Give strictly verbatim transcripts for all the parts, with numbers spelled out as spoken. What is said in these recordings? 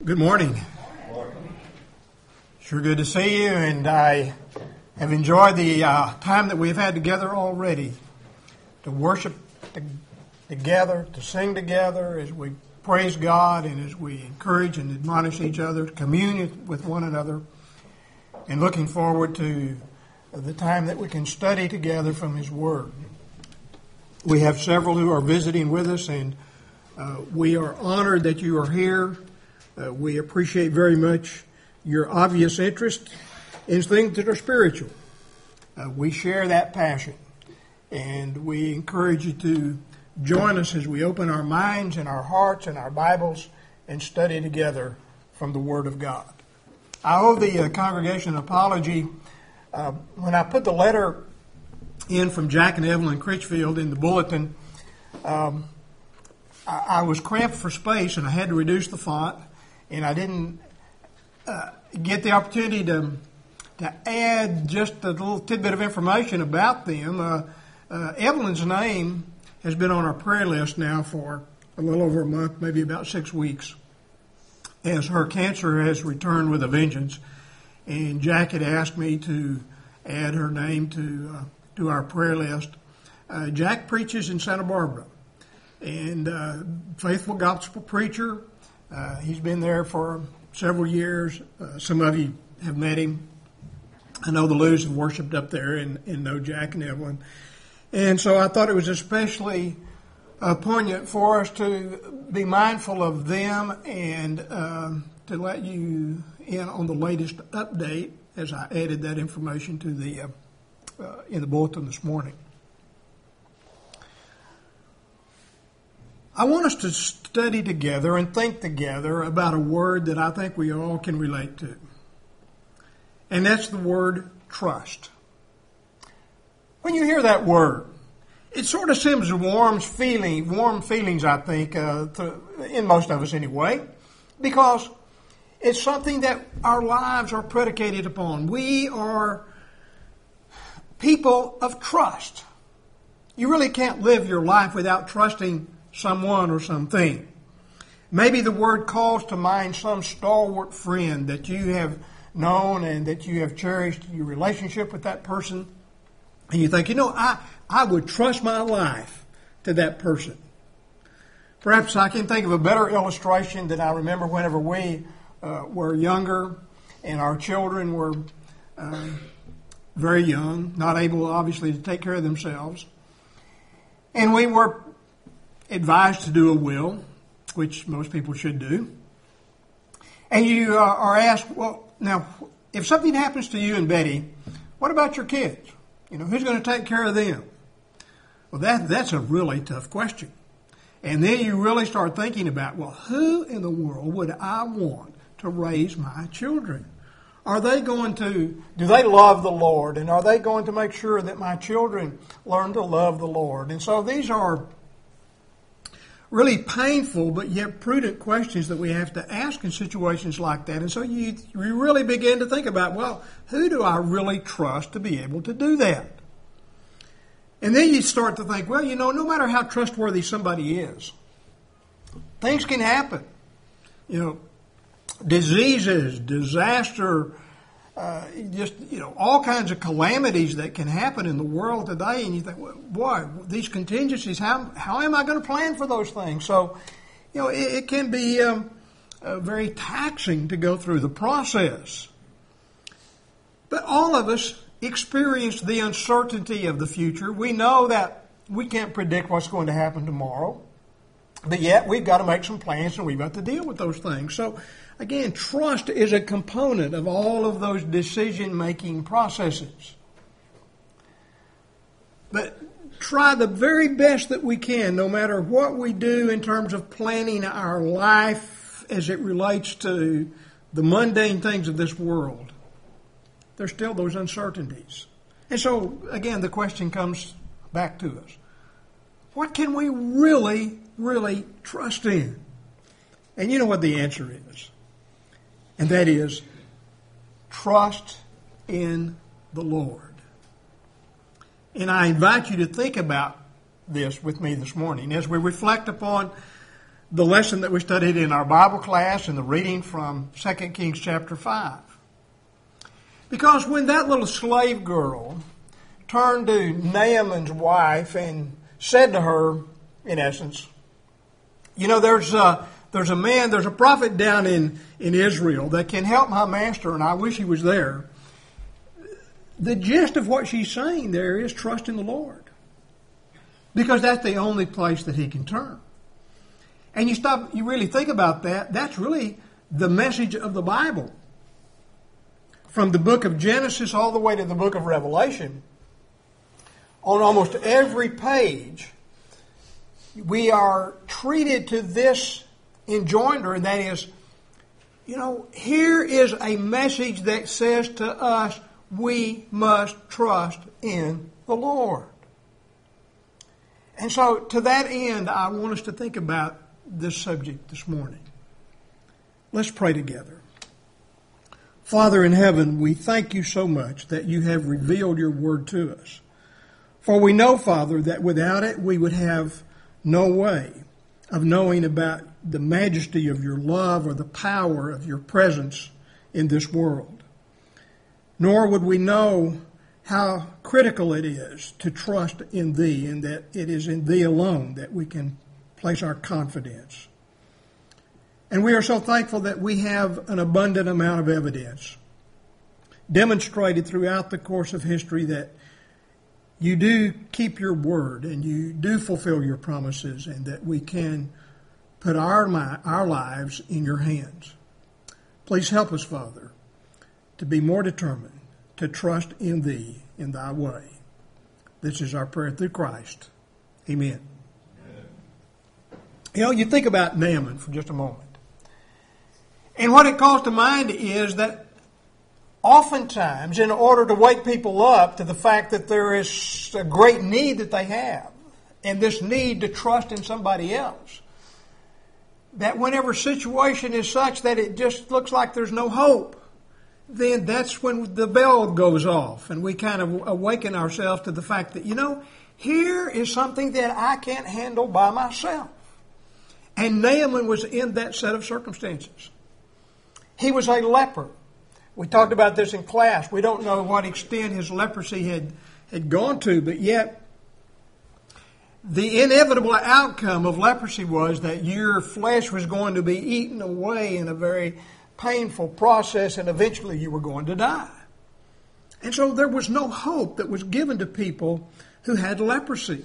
Good morning. Sure good to see you, and I have enjoyed the uh, time that we've had together already to worship to, together, to sing together as we praise God and as we encourage and admonish each other, commune with one another, and looking forward to the time that we can study together from His Word. We have several who are visiting with us, and uh, we are honored that you are here. Uh, we appreciate very much your obvious interest in things that are spiritual. Uh, we share that passion, and we encourage you to join us as we open our minds and our hearts and our Bibles and study together from the Word of God. I owe the uh, congregation an apology. Uh, when I put the letter in from Jack and Evelyn Critchfield in the bulletin, um, I, I was cramped for space and I had to reduce the font, and I didn't uh, get the opportunity to to add just a little tidbit of information about them. Uh, uh, Evelyn's name has been on our prayer list now for a little over a month, maybe about six weeks, as her cancer has returned with a vengeance. And Jack had asked me to add her name to uh, to our prayer list. Uh, Jack preaches in Santa Barbara, and uh, faithful gospel preacher. Uh, he's been there for several years. Uh, some of you have met him. I know the Lews have worshipped up there and, and know Jack and Evelyn. And so I thought it was especially uh, poignant for us to be mindful of them and um, to let you in on the latest update as I added that information to the uh, uh, in the bulletin this morning. I want us to study together and think together about a word that I think we all can relate to. And that's the word trust. When you hear that word, it sort of sends warm feeling, warm feelings, I think, uh, to, in most of us anyway, because it's something that our lives are predicated upon. We are people of trust. You really can't live your life without trusting someone or something. Maybe the word calls to mind some stalwart friend that you have known and that you have cherished your relationship with that person. And you think, you know, I, I would trust my life to that person. Perhaps I can think of a better illustration that I remember whenever we uh, were younger and our children were uh, very young, not able, obviously, to take care of themselves. And we were advised to do a will, which most people should do. And you uh, are asked, well, now, if something happens to you and Betty, what about your kids? You know, who's going to take care of them? Well, that that's a really tough question. And then you really start thinking about, well, who in the world would I want to raise my children? Are they going to, do they love the Lord? And are they going to make sure that my children learn to love the Lord? And so these are really painful but yet prudent questions that we have to ask in situations like that. And so you, you really begin to think about, well, who do I really trust to be able to do that? And then you start to think, well, you know, no matter how trustworthy somebody is, things can happen. You know, diseases, disaster, uh, just, you know, all kinds of calamities that can happen in the world today. And you think, well, boy, these contingencies, how how am I going to plan for those things? So, you know, it, it can be um, uh, very taxing to go through the process. But all of us experience the uncertainty of the future. We know that we can't predict what's going to happen tomorrow. But yet we've got to make some plans and we've got to deal with those things. So, again, trust is a component of all of those decision-making processes. But try the very best that we can, no matter what we do in terms of planning our life as it relates to the mundane things of this world. There's still those uncertainties. And so, again, the question comes back to us. What can we really, really trust in? And you know what the answer is. And that is, trust in the Lord. And I invite you to think about this with me this morning as we reflect upon the lesson that we studied in our Bible class and the reading from Second Kings chapter five. Because when that little slave girl turned to Naaman's wife and said to her, in essence, you know, there's a, there's a man, there's a prophet down in, in Israel that can help my master, and I wish he was there. The gist of what she's saying there is trust in the Lord. Because that's the only place that he can turn. And you stop, you really think about that, that's really the message of the Bible. From the book of Genesis all the way to the book of Revelation, on almost every page, we are treated to this enjoinder, and that is, you know, here is a message that says to us, we must trust in the Lord. And so, to that end, I want us to think about this subject this morning. Let's pray together. Father in heaven, we thank you so much that you have revealed your word to us. For we know, Father, that without it we would have no way of knowing about the majesty of your love or the power of your presence in this world. Nor would we know how critical it is to trust in thee, and that it is in thee alone that we can place our confidence. And we are so thankful that we have an abundant amount of evidence demonstrated throughout the course of history that you do keep your word and you do fulfill your promises, and that we can put our, our lives in your hands. Please help us, Father, to be more determined to trust in thee in thy way. This is our prayer through Christ. Amen. Amen. You know, you think about Naaman for just a moment. And what it calls to mind is that oftentimes, in order to wake people up to the fact that there is a great need that they have, and this need to trust in somebody else, that whenever situation is such that it just looks like there's no hope, then that's when the bell goes off and we kind of awaken ourselves to the fact that, you know, here is something that I can't handle by myself. And Naaman was in that set of circumstances. He was a leper. We talked about this in class. We don't know what extent his leprosy had, had gone to, but yet the inevitable outcome of leprosy was that your flesh was going to be eaten away in a very painful process, and eventually you were going to die. And so there was no hope that was given to people who had leprosy.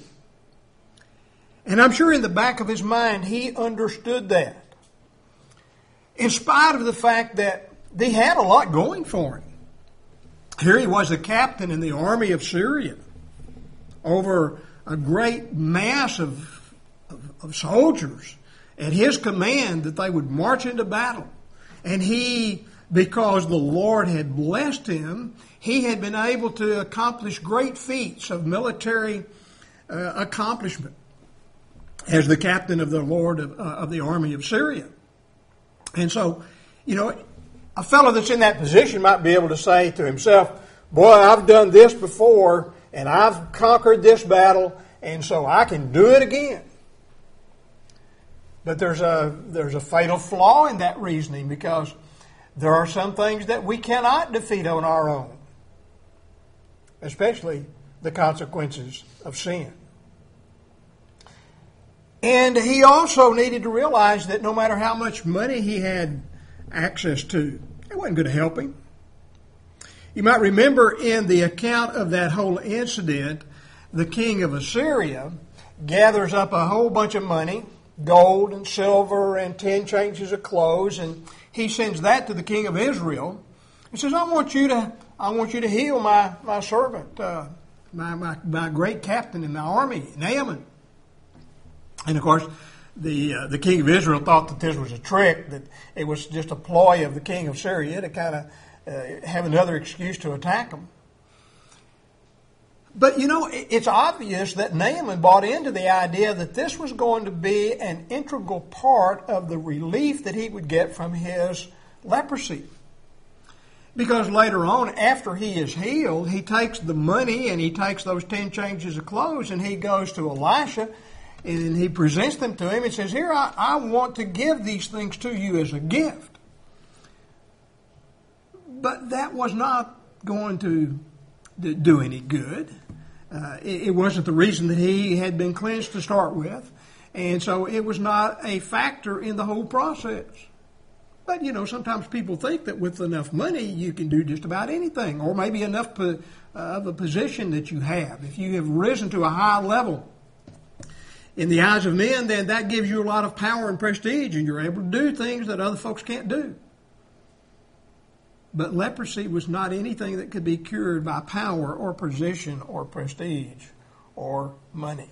And I'm sure in the back of his mind he understood that. In spite of the fact that he had a lot going for him. Here he was a captain in the army of Syria over a great mass of, of, of soldiers at his command that they would march into battle. And he, because the Lord had blessed him, he had been able to accomplish great feats of military uh, accomplishment as the captain of the Lord of, uh, of the army of Syria. And so, you know, a fellow that's in that position might be able to say to himself, boy, I've done this before, and I've conquered this battle, and so I can do it again. But there's a there's a fatal flaw in that reasoning, because there are some things that we cannot defeat on our own, especially the consequences of sin. And he also needed to realize that no matter how much money he had access to, it wasn't going to help him. You might remember in the account of that whole incident, the king of Assyria gathers up a whole bunch of money, gold and silver and ten changes of clothes, and he sends that to the king of Israel. He says, I want you to I want you to heal my, my servant, uh, my, my, my great captain in my army, Naaman. And of course, the uh, the king of Israel thought that this was a trick, that it was just a ploy of the king of Syria to kind of uh, have another excuse to attack him. But, you know, it's obvious that Naaman bought into the idea that this was going to be an integral part of the relief that he would get from his leprosy. Because later on, after he is healed, he takes the money and he takes those ten changes of clothes and he goes to Elisha and he presents them to him and says, here, I, I want to give these things to you as a gift. But that was not going to do any good. Uh, it, it wasn't the reason that he had been cleansed to start with. And so it was not a factor in the whole process. But, you know, sometimes people think that with enough money you can do just about anything, or maybe enough po- uh, of a position that you have. If you have risen to a high level in the eyes of men, then that gives you a lot of power and prestige, and you're able to do things that other folks can't do. But leprosy was not anything that could be cured by power or position or prestige or money.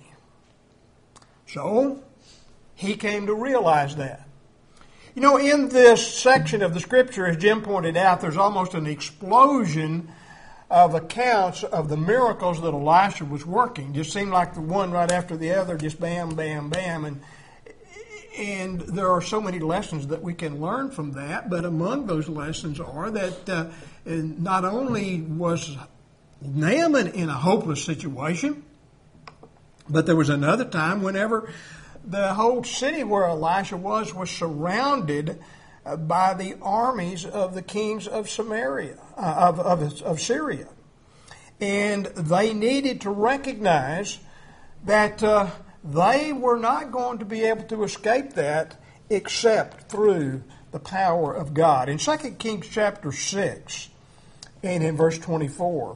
So he came to realize that. You know, in this section of the Scripture, as Jim pointed out, there's almost an explosion of accounts of the miracles that Elisha was working. Just seemed like the one right after the other, just bam, bam, bam. And And there are so many lessons that we can learn from that, but among those lessons are that uh, not only was Naaman in a hopeless situation, but there was another time whenever the whole city where Elisha was was surrounded uh, by the armies of the kings of Samaria, uh, of, of, of Syria. And they needed to recognize that Uh, They were not going to be able to escape that except through the power of God. In Second Kings chapter six and in verse twenty-four,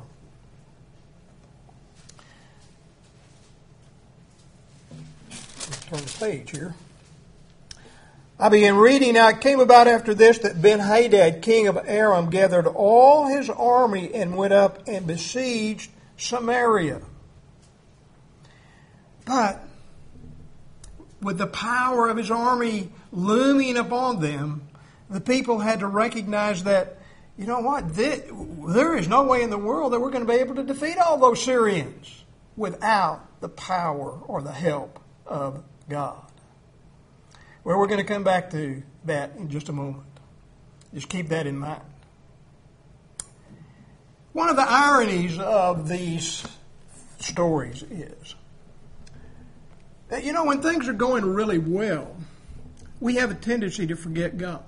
let's turn the page here. I began reading. Now it came about after this that Ben-Hadad, king of Aram, gathered all his army and went up and besieged Samaria. But with the power of his army looming upon them, the people had to recognize that, you know what, there is no way in the world that we're going to be able to defeat all those Syrians without the power or the help of God. Well, we're going to come back to that in just a moment. Just keep that in mind. One of the ironies of these stories is that, you know, when things are going really well, we have a tendency to forget God.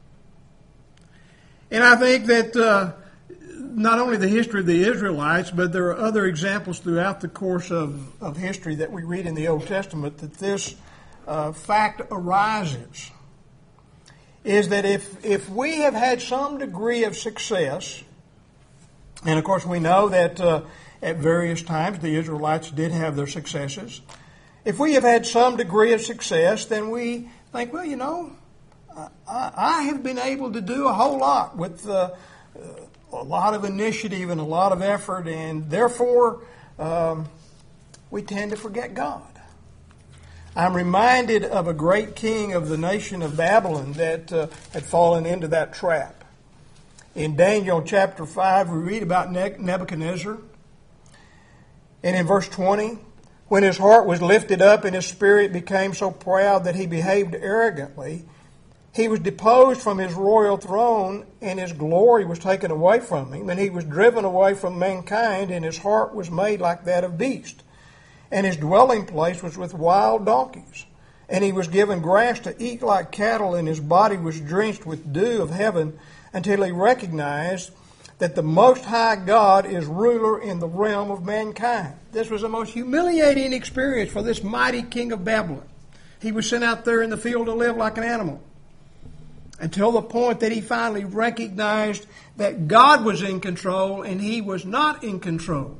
And I think that uh, not only the history of the Israelites, but there are other examples throughout the course of, of history that we read in the Old Testament that this uh, fact arises. Is that if, if we have had some degree of success, and of course we know that uh, at various times the Israelites did have their successes. If we have had some degree of success, then we think, well, you know, I, I have been able to do a whole lot with uh, a lot of initiative and a lot of effort, and therefore um, we tend to forget God. I'm reminded of a great king of the nation of Babylon that uh, had fallen into that trap. In Daniel chapter five, we read about Nebuchadnezzar. And in verse twenty, when his heart was lifted up and his spirit became so proud that he behaved arrogantly, he was deposed from his royal throne, and his glory was taken away from him, and he was driven away from mankind, and his heart was made like that of beast. And his dwelling place was with wild donkeys. And he was given grass to eat like cattle, and his body was drenched with dew of heaven, until he recognized that the Most High God is ruler in the realm of mankind. This was the most humiliating experience for this mighty king of Babylon. He was sent out there in the field to live like an animal, until the point that he finally recognized that God was in control and he was not in control.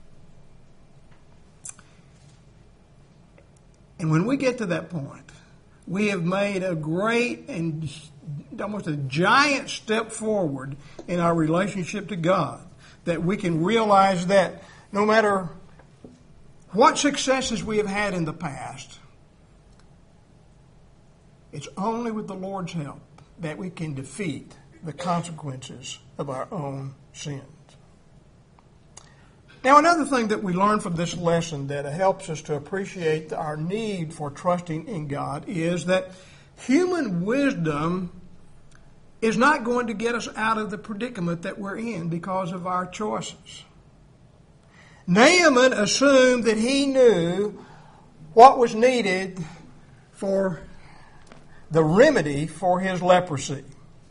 And when we get to that point, we have made a great and almost a giant step forward in our relationship to God, that we can realize that no matter what successes we have had in the past, it's only with the Lord's help that we can defeat the consequences of our own sins. Now, another thing that we learn from this lesson that helps us to appreciate our need for trusting in God is that human wisdom is not going to get us out of the predicament that we're in because of our choices. Naaman assumed that he knew what was needed for the remedy for his leprosy.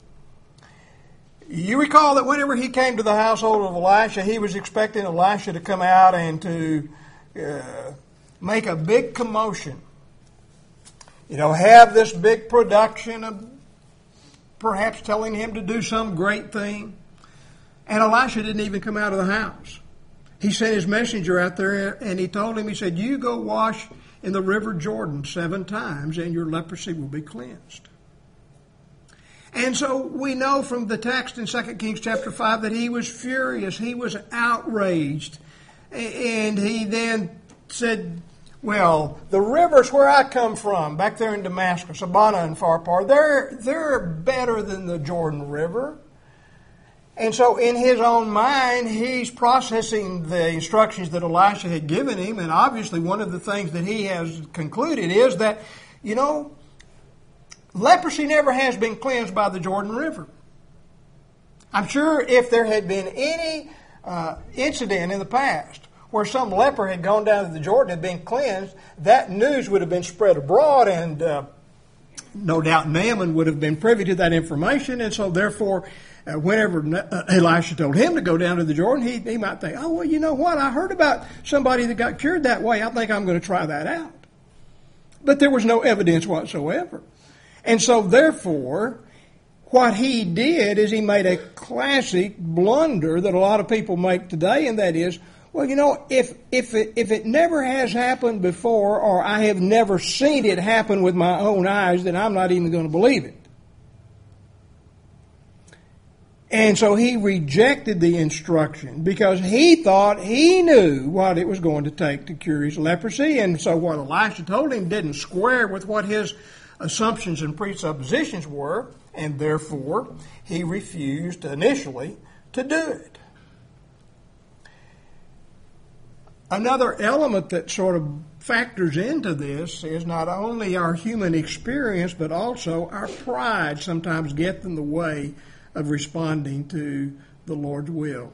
You recall that whenever he came to the household of Elisha, he was expecting Elisha to come out and to uh, make a big commotion. You know, have this big production of perhaps telling him to do some great thing. And Elisha didn't even come out of the house. He sent his messenger out there and he told him, he said, you go wash in the river Jordan seven times and your leprosy will be cleansed. And so we know from the text in Second Kings chapter five that he was furious. He was outraged. And he then said, well, the rivers where I come from, back there in Damascus, Abana and Pharpar, they're, they're better than the Jordan River. And so in his own mind, he's processing the instructions that Elisha had given him. And obviously one of the things that he has concluded is that, you know, leprosy never has been cleansed by the Jordan River. I'm sure if there had been any uh, incident in the past where some leper had gone down to the Jordan and been cleansed, that news would have been spread abroad, and uh, no doubt Naaman would have been privy to that information. And so therefore, uh, whenever uh, Elisha told him to go down to the Jordan, he, he might think, oh, well, you know what? I heard about somebody that got cured that way. I think I'm going to try that out. But there was no evidence whatsoever. And so, therefore, what he did is he made a classic blunder that a lot of people make today, and that is, well, you know, if if it, if it never has happened before, or I have never seen it happen with my own eyes, then I'm not even going to believe it. And so he rejected the instruction because he thought he knew what it was going to take to cure his leprosy, and so what Elisha told him didn't square with what his assumptions and presuppositions were, and therefore he refused initially to do it. Another element that sort of factors into this is not only our human experience, but also our pride sometimes gets in the way of responding to the Lord's will.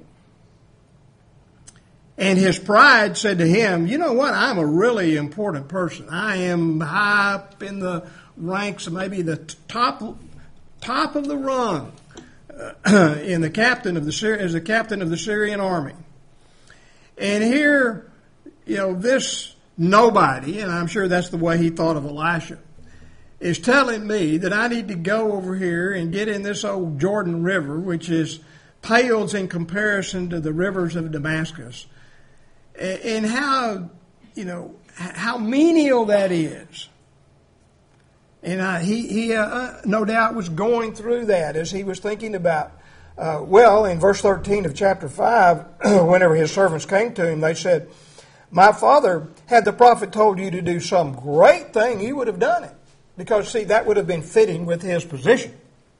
And his pride said to him, you know what, I'm a really important person. I am high up in the ranks, maybe the top top of the rung uh, in the captain of the as the captain of the Syrian army. And here, you know, this nobody, and I'm sure that's the way he thought of Elisha, is telling me that I need to go over here and get in this old Jordan River, which is pales in comparison to the rivers of Damascus, and how, you know, how menial that is. And uh, he, he uh, no doubt was going through that as he was thinking about, uh, well, in verse thirteen of chapter five, whenever his servants came to him, they said, my father, had the prophet told you to do some great thing, you would have done it. Because, see, that would have been fitting with his position.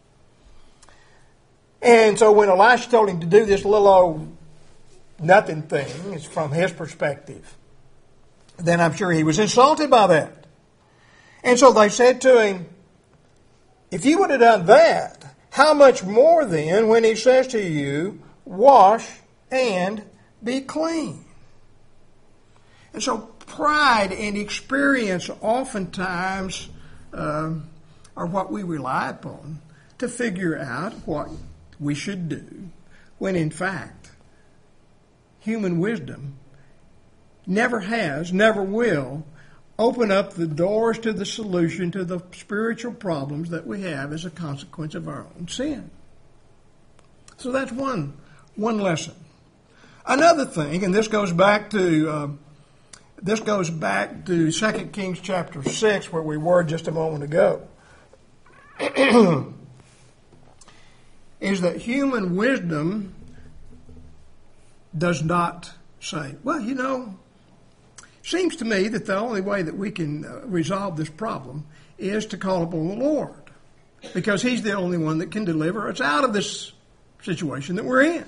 And so when Elisha told him to do this little old nothing thing, it's from his perspective, then I'm sure he was insulted by that. And so they said to him, if you would have done that, how much more then when he says to you, wash and be clean? And so pride and experience oftentimes uh, are what we rely upon to figure out what we should do, when in fact, human wisdom never has, never will, open up the doors to the solution to the spiritual problems that we have as a consequence of our own sin. So that's one, one lesson. Another thing, and this goes back to uh, this goes back to Second Kings chapter six, where we were just a moment ago, is that human wisdom does not say, well, you know, seems to me that the only way that we can uh, resolve this problem is to call upon the Lord, because He's the only one that can deliver us out of this situation that we're in.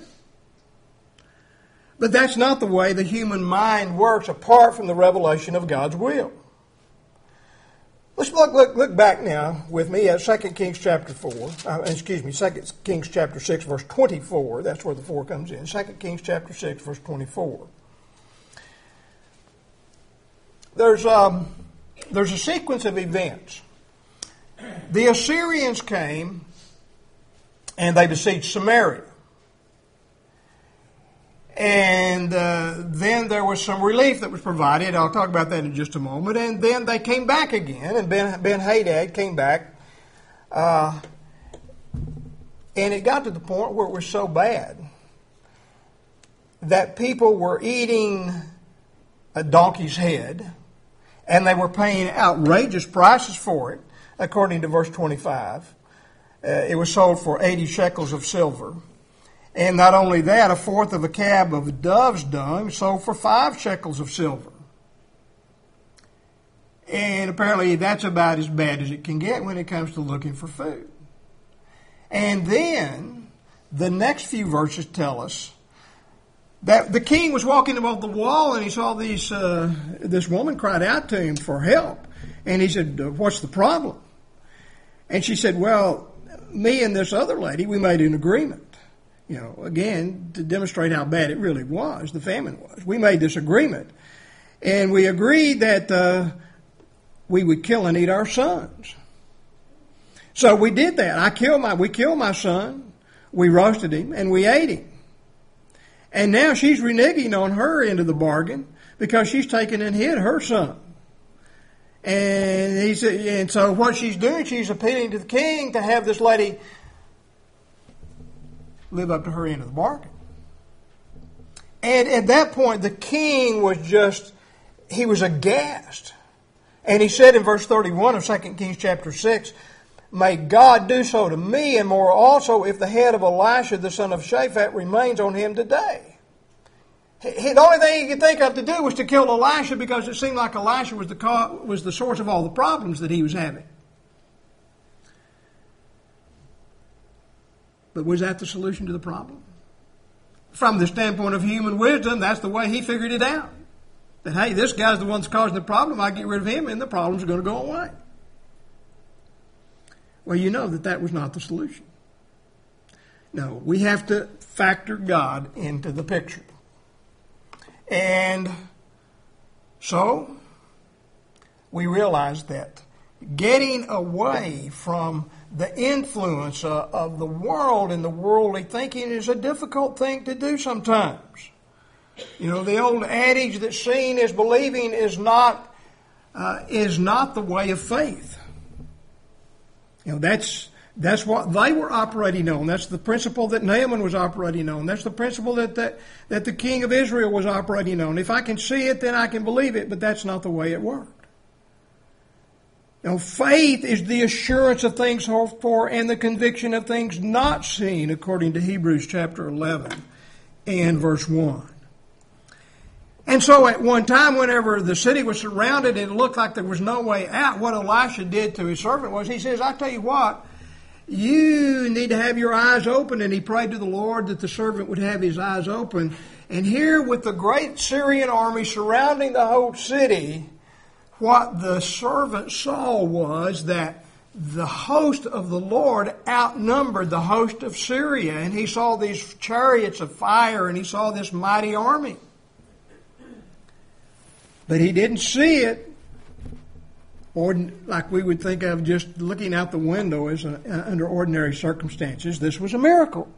But that's not the way the human mind works apart from the revelation of God's will. Let's look, look, look back now with me at Second Kings chapter four. Uh, excuse me, Second Kings chapter six, verse twenty-four. That's where the four comes in. Second Kings chapter six, verse twenty-four. there's um, there's a sequence of events. The Assyrians came and they besieged Samaria. And uh, then there was some relief that was provided. I'll talk about that in just a moment. And then they came back again, and Ben, Ben-Hadad came back. Uh, and it got to the point where it was so bad that people were eating a donkey's head, and they were paying outrageous prices for it, according to verse twenty-five. Uh, it was sold for eighty shekels of silver. And not only that, a fourth of a cab of dove's dung sold for five shekels of silver. And apparently that's about as bad as it can get when it comes to looking for food. And then the next few verses tell us that the king was walking above the wall and he saw these, uh, this woman cried out to him for help. And he said, "What's the problem?" And she said, "Well, me and this other lady, we made an agreement. You know, again, to demonstrate how bad it really was, the famine was. We made this agreement. And we agreed that uh, we would kill and eat our sons. So we did that. I killed my, we killed my son. We roasted him and we ate him. And now she's reneging on her end of the bargain because she's taken and hid her son." And he said, and so what she's doing, she's appealing to the king to have this lady live up to her end of the bargain. And at that point, the king was just, he was aghast. And he said in verse thirty-one of Second Kings chapter six, "May God do so to me, and more also, if the head of Elisha the son of Shaphat remains on him today." He, the only thing he could think of to do was to kill Elisha because it seemed like Elisha was the cause, was the source of all the problems that he was having. But was that the solution to the problem? From the standpoint of human wisdom, that's the way he figured it out. That, hey, this guy's the one that's causing the problem. I get rid of him and the problem's going to go away. Well, you know that that was not the solution. No, we have to factor God into the picture. And so we realize that getting away from the influence uh, of the world and the worldly thinking is a difficult thing to do sometimes. You know, the old adage that seeing is believing is not uh, is not the way of faith. You know, that's that's what they were operating on. That's the principle that Naaman was operating on. That's the principle that, that that the king of Israel was operating on. If I can see it, then I can believe it, but that's not the way it worked. You know, faith is the assurance of things hoped for and the conviction of things not seen, according to Hebrews chapter eleven and verse one. And so at one time, whenever the city was surrounded and it looked like there was no way out, what Elisha did to his servant was, he says, "I tell you what, you need to have your eyes open." And he prayed to the Lord that the servant would have his eyes open. And here, with the great Syrian army surrounding the whole city, what the servant saw was that the host of the Lord outnumbered the host of Syria. And he saw these chariots of fire and he saw this mighty army. But he didn't see it, or like we would think of just looking out the window as a, under ordinary circumstances. This was a miracle.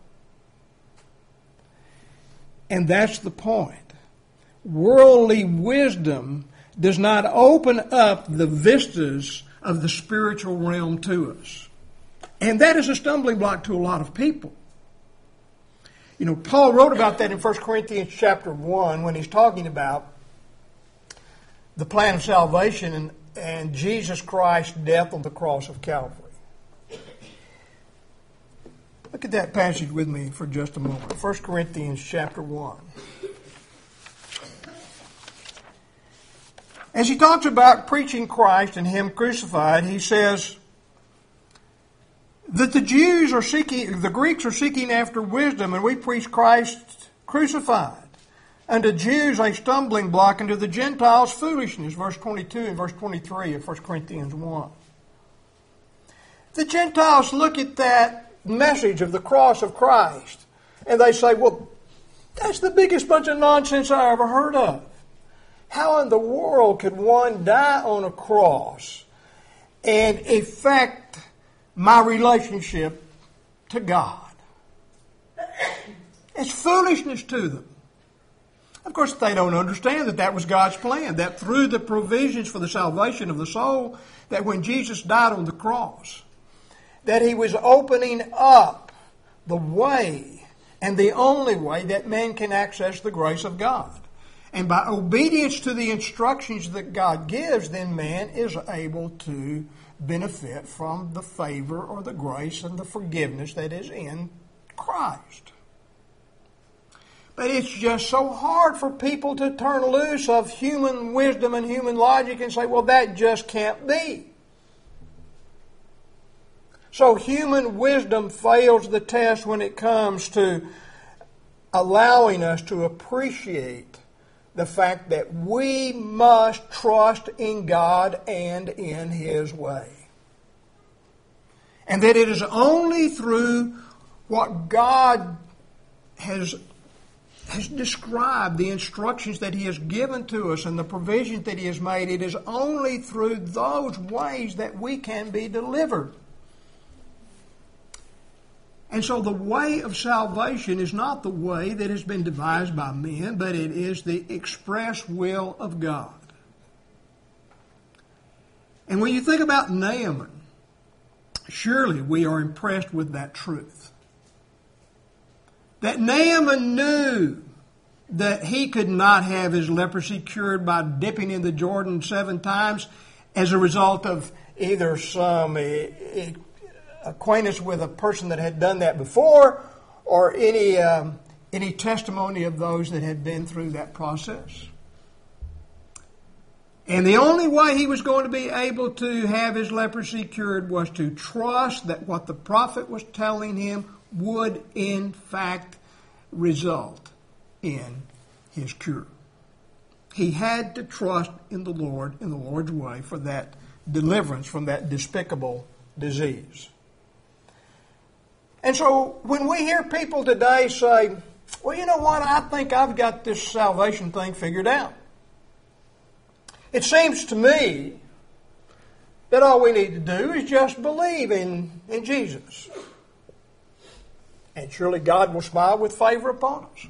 And that's the point. Worldly wisdom does not open up the vistas of the spiritual realm to us. And that is a stumbling block to a lot of people. You know, Paul wrote about that in First Corinthians chapter one when he's talking about the plan of salvation and, and Jesus Christ's death on the cross of Calvary. Look at that passage with me for just a moment. First Corinthians chapter one. As he talks about preaching Christ and Him crucified, he says that the Jews are seeking, the Greeks are seeking after wisdom, and we preach Christ crucified. Unto Jews a stumbling block, and to the Gentiles foolishness. Verse twenty-two and verse twenty-three of First Corinthians one. The Gentiles look at that message of the cross of Christ, and they say, well, that's the biggest bunch of nonsense I ever heard of. How in the world could one die on a cross and affect my relationship to God? It's foolishness to them. Of course, they don't understand that that was God's plan, that through the provisions for the salvation of the soul, that when Jesus died on the cross, that He was opening up the way and the only way that man can access the grace of God. And by obedience to the instructions that God gives, then man is able to benefit from the favor or the grace and the forgiveness that is in Christ. But it's just so hard for people to turn loose of human wisdom and human logic and say, well, that just can't be. So human wisdom fails the test when it comes to allowing us to appreciate the fact that we must trust in God and in His way. And that it is only through what God has, has described, the instructions that He has given to us and the provisions that He has made, it is only through those ways that we can be delivered. And so the way of salvation is not the way that has been devised by men, but it is the express will of God. And when you think about Naaman, surely we are impressed with that truth. That Naaman knew that he could not have his leprosy cured by dipping in the Jordan seven times as a result of either some acquaintance with a person that had done that before, or any um, any testimony of those that had been through that process. And the only way he was going to be able to have his leprosy cured was to trust that what the prophet was telling him would in fact result in his cure. He had to trust in the Lord, in the Lord's way, for that deliverance from that despicable disease. And so when we hear people today say, well, you know what, I think I've got this salvation thing figured out. It seems to me that all we need to do is just believe in, in Jesus. And surely God will smile with favor upon us.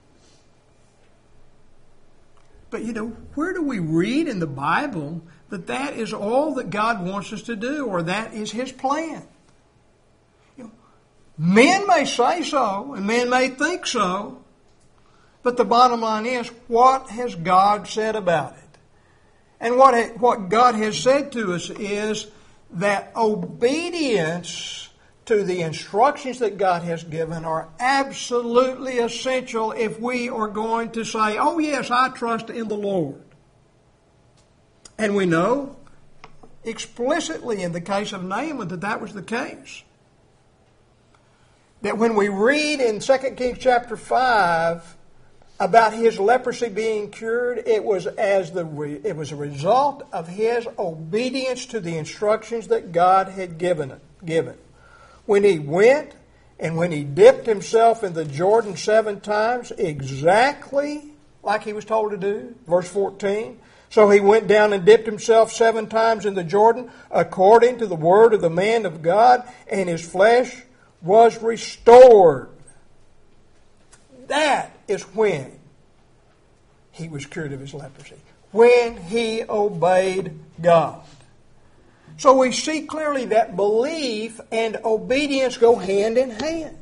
But, you know, where do we read in the Bible that that is all that God wants us to do, or that is His plan? You know, men may say so, and men may think so, but the bottom line is, what has God said about it? And what, what God has said to us is that obedience to the instructions that God has given are absolutely essential if we are going to say, oh yes, I trust in the Lord. And we know explicitly in the case of Naaman that that was the case. That when we read in Second Kings chapter five about his leprosy being cured, it was as the re, it was a result of his obedience to the instructions that God had given it, given. When he went and when he dipped himself in the Jordan seven times, exactly like he was told to do, verse fourteen. So he went down and dipped himself seven times in the Jordan, according to the word of the man of God, and his flesh was restored. That is when he was cured of his leprosy. When he obeyed God. So we see clearly that belief and obedience go hand in hand.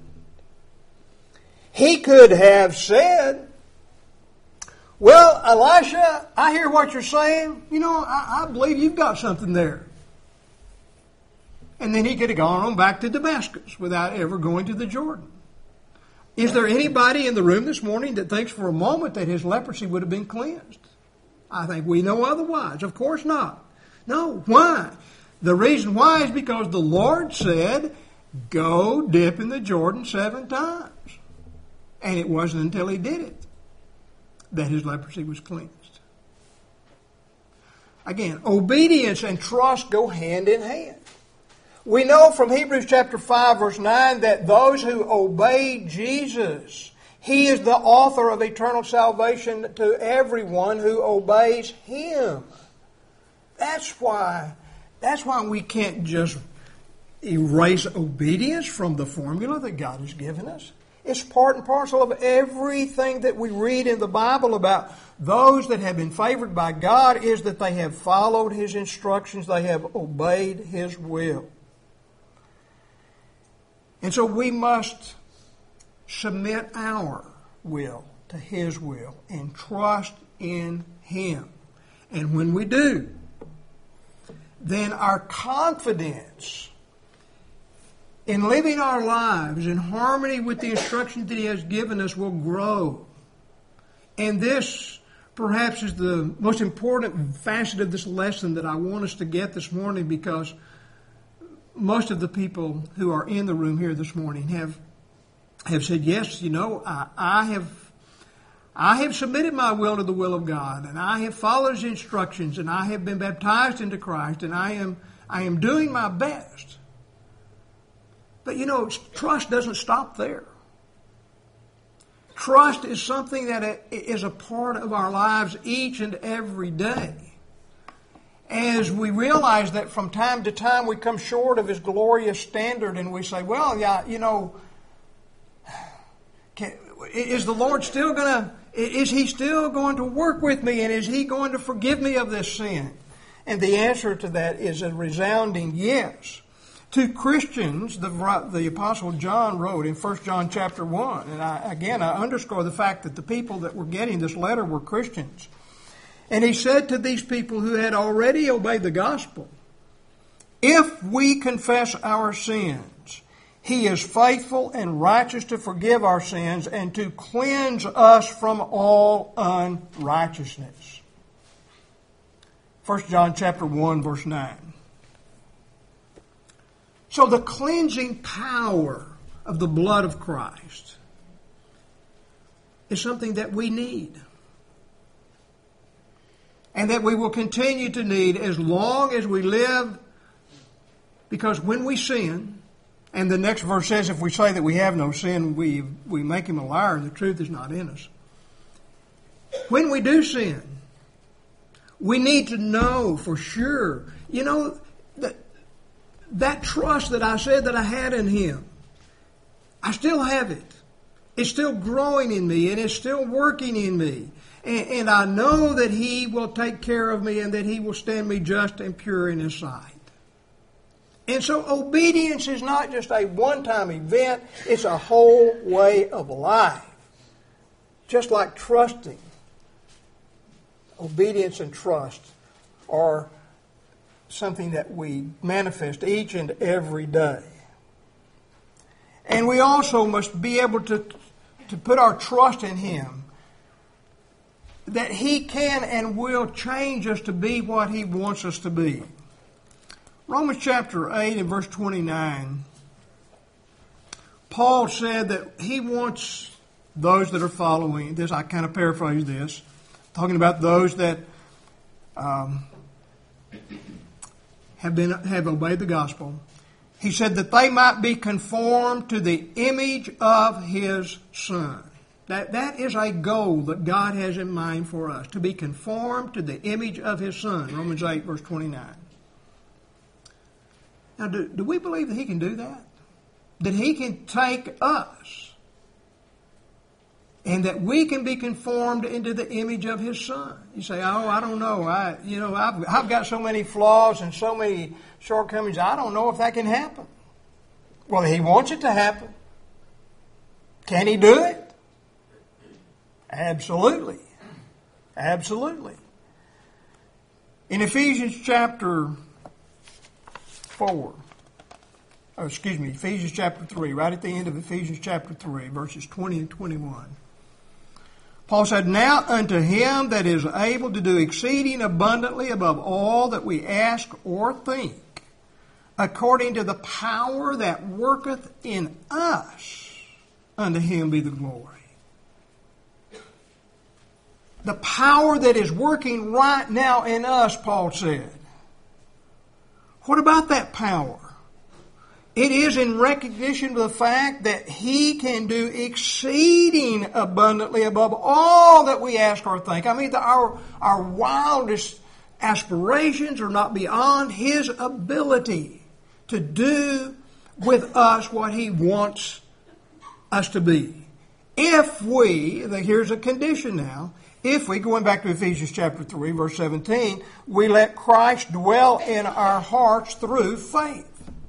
He could have said, well, Elisha, I hear what you're saying. You know, I, I believe you've got something there. And then he could have gone on back to Damascus without ever going to the Jordan. Is there anybody in the room this morning that thinks for a moment that his leprosy would have been cleansed? I think we know otherwise. Of course not. No. Why? The reason why is because the Lord said, go dip in the Jordan seven times. And it wasn't until he did it that his leprosy was cleansed. Again, obedience and trust go hand in hand. We know from Hebrews chapter five, verse nine, that those who obey Jesus He is the author of eternal salvation to everyone who obeys Him. That's why, that's why we can't just erase obedience from the formula that God has given us. It's part and parcel of everything that we read in the Bible about those that have been favored by God, is that they have followed His instructions, they have obeyed His will. And so we must submit our will to His will and trust in Him. And when we do, then our confidence in living our lives in harmony with the instructions that He has given us will grow. And this perhaps is the most important facet of this lesson that I want us to get this morning, because most of the people who are in the room here this morning have have said, yes, you know, I, I have I have submitted my will to the will of God, and I have followed His instructions, and I have been baptized into Christ, and I am I am doing my best. But you know, trust doesn't stop there. Trust is something that is a part of our lives each and every day. As we realize that from time to time we come short of His glorious standard, and we say, well, yeah, you know, can, is the Lord still going to, is He still going to work with me, and is He going to forgive me of this sin? And the answer to that is a resounding yes. To Christians, the, the Apostle John wrote in First John chapter one, and I, again, I underscore the fact that the people that were getting this letter were Christians. And he said to these people who had already obeyed the gospel, if we confess our sins, He is faithful and righteous to forgive our sins and to cleanse us from all unrighteousness. First John chapter one, verse nine. So the cleansing power of the blood of Christ is something that we need, and that we will continue to need as long as we live, because when we sin, and the next verse says if we say that we have no sin, we, we make Him a liar and the truth is not in us. When we do sin, we need to know for sure, you know, that that trust that I said that I had in Him, I still have it. It's still growing in me, and it's still working in me. And, and I know that He will take care of me, and that He will stand me just and pure in His sight. And so obedience is not just a one-time event. It's a whole way of life. Just like trusting. Obedience and trust are something that we manifest each and every day. And we also must be able to, to put our trust in Him, that He can and will change us to be what He wants us to be. Romans chapter eight and verse twenty-nine, Paul said that he wants those that are following this, I kind of paraphrase this, talking about those that um, have been have obeyed the gospel. He said that they might be conformed to the image of His Son. That, that is a goal that God has in mind for us, to be conformed to the image of His Son. Romans eight, verse twenty-nine. Now, do, do we believe that He can do that? That He can take us and that we can be conformed into the image of His Son? You say, oh, I don't know. I, you know, I've, I've got so many flaws and so many shortcomings. I don't know if that can happen. Well, He wants it to happen. Can He do it? Absolutely. Absolutely. In Ephesians chapter four, oh, excuse me, Ephesians chapter three, right at the end of Ephesians chapter three, verses twenty and twenty-one. Paul said, now unto Him that is able to do exceeding abundantly above all that we ask or think, according to the power that worketh in us, unto Him be the glory. The power that is working right now in us, Paul said. What about that power? It is in recognition of the fact that He can do exceeding abundantly above all that we ask or think. I mean, the, our, our wildest aspirations are not beyond His ability to do with us what He wants us to be. If we, here's a condition now, if we, going back to Ephesians chapter three, verse seventeen, we let Christ dwell in our hearts through faith.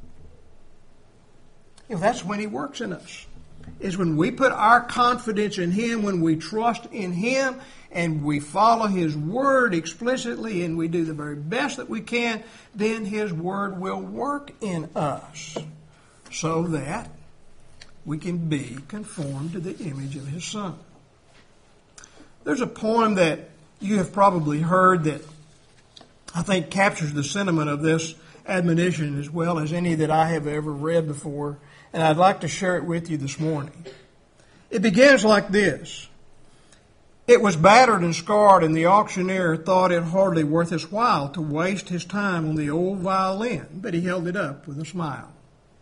You know, that's when He works in us. Is when we put our confidence in Him, when we trust in Him, and we follow His Word explicitly, and we do the very best that we can, then His Word will work in us so that we can be conformed to the image of His Son. There's a poem that you have probably heard that I think captures the sentiment of this admonition as well as any that I have ever read before, and I'd like to share it with you this morning. It begins like this. It was battered and scarred, and the auctioneer thought it hardly worth his while to waste his time on the old violin, but he held it up with a smile.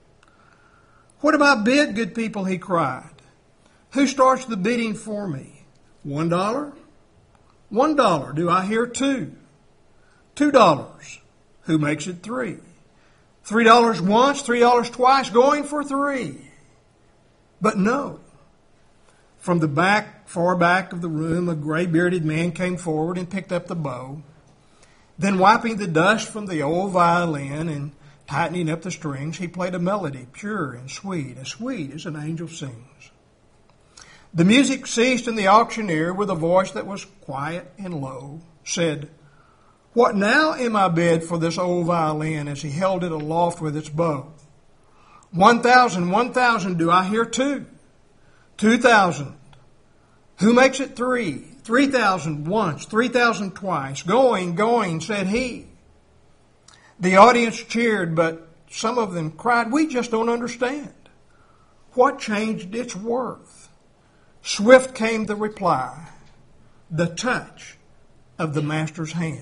"What have I bid, good people?" he cried. "Who starts the bidding for me? One dollar? One dollar. Do I hear two? Two dollars. Who makes it three? Three dollars once, three dollars twice, going for three." But no. From the back, far back of the room, a gray-bearded man came forward and picked up the bow. Then, wiping the dust from the old violin and tightening up the strings, he played a melody, pure and sweet, as sweet as an angel sings. The music ceased, and the auctioneer, with a voice that was quiet and low, said, "What now am I bid for this old violin?" as he held it aloft with its bow. One thousand, one thousand, do I hear two? Two thousand. Who makes it three? Three thousand once, three thousand twice. Going, going, said he. The audience cheered, but some of them cried, "We just don't understand. What changed its worth?" Swift came the reply, "The touch of the master's hand."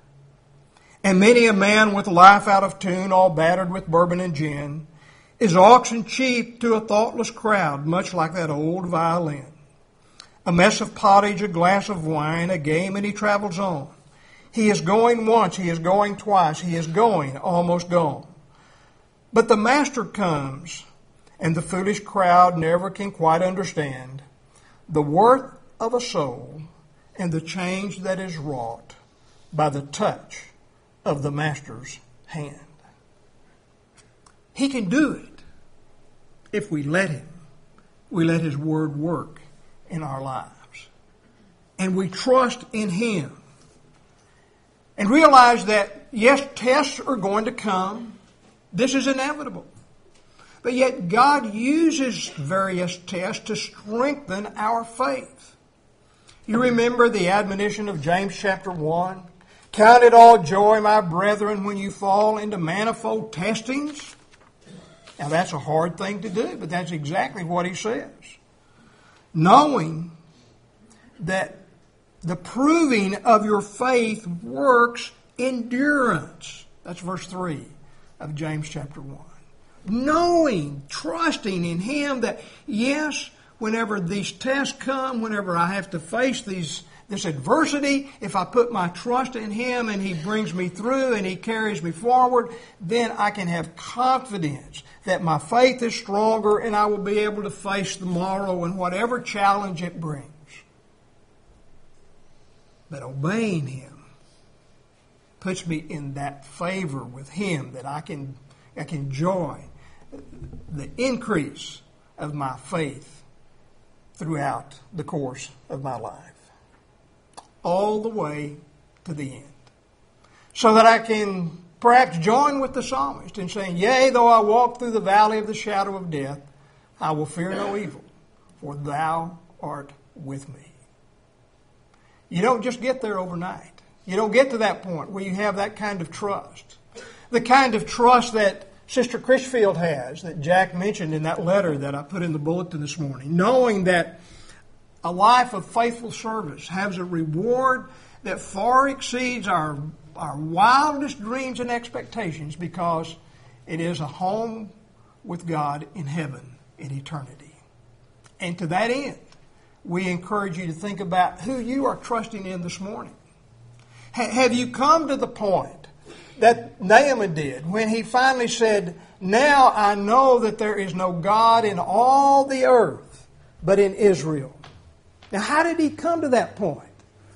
And many a man with life out of tune, all battered with bourbon and gin, is auctioned cheap to a thoughtless crowd, much like that old violin. A mess of pottage, a glass of wine, a game, and he travels on. He is going once, he is going twice, he is going, almost gone. But the master comes, and the foolish crowd never can quite understand the worth of a soul and the change that is wrought by the touch of the master's hand. He can do it if we let Him. We let His Word work in our lives. And we trust in Him. And realize that, yes, tests are going to come. This is inevitable. But yet God uses various tests to strengthen our faith. You remember the admonition of James chapter one? "Count it all joy, my brethren, when you fall into manifold testings." Now that's a hard thing to do, but that's exactly what he says. Knowing that the proving of your faith works endurance. That's verse three of James chapter one. Knowing, trusting in Him that, yes, whenever these tests come, whenever I have to face these this adversity, if I put my trust in Him and He brings me through and He carries me forward, then I can have confidence that my faith is stronger and I will be able to face the morrow and whatever challenge it brings. But obeying Him puts me in that favor with Him that I can, I can enjoy the increase of my faith throughout the course of my life. All the way to the end. So that I can perhaps join with the psalmist in saying, "Yea, though I walk through the valley of the shadow of death, I will fear no evil, for Thou art with me." You don't just get there overnight. You don't get to that point where you have that kind of trust. The kind of trust that Sister Critchfield has, that Jack mentioned in that letter that I put in the bulletin this morning. Knowing that a life of faithful service has a reward that far exceeds our, our wildest dreams and expectations, because it is a home with God in heaven in eternity. And to that end, we encourage you to think about who you are trusting in this morning. Ha- have you come to the point that Naaman did when he finally said, "Now I know that there is no God in all the earth but in Israel"? Now, how did he come to that point?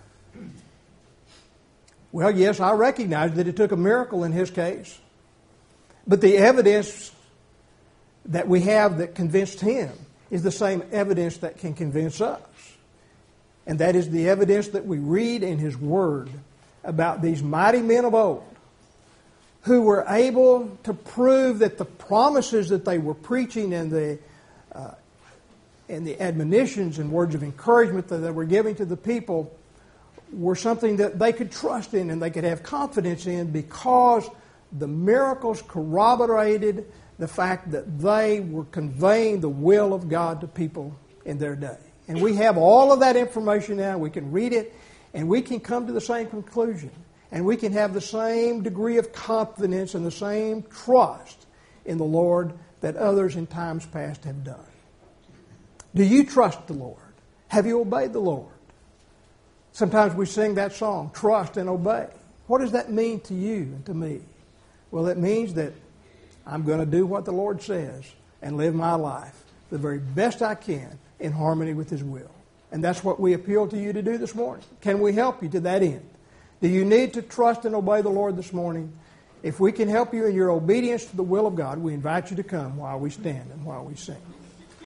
Well, yes, I recognize that it took a miracle in his case. But the evidence that we have that convinced him is the same evidence that can convince us. And that is the evidence that we read in his word about these mighty men of old who were able to prove that the promises that they were preaching and the uh, and the admonitions and words of encouragement that they were giving to the people were something that they could trust in and they could have confidence in, because the miracles corroborated the fact that they were conveying the will of God to people in their day. And we have all of that information now. We can read it and we can come to the same conclusion. And we can have the same degree of confidence and the same trust in the Lord that others in times past have done. Do you trust the Lord? Have you obeyed the Lord? Sometimes we sing that song, "Trust and Obey." What does that mean to you and to me? Well, it means that I'm going to do what the Lord says and live my life the very best I can in harmony with His will. And that's what we appeal to you to do this morning. Can we help you to that end? Do you need to trust and obey the Lord this morning? If we can help you in your obedience to the will of God, we invite you to come while we stand and while we sing.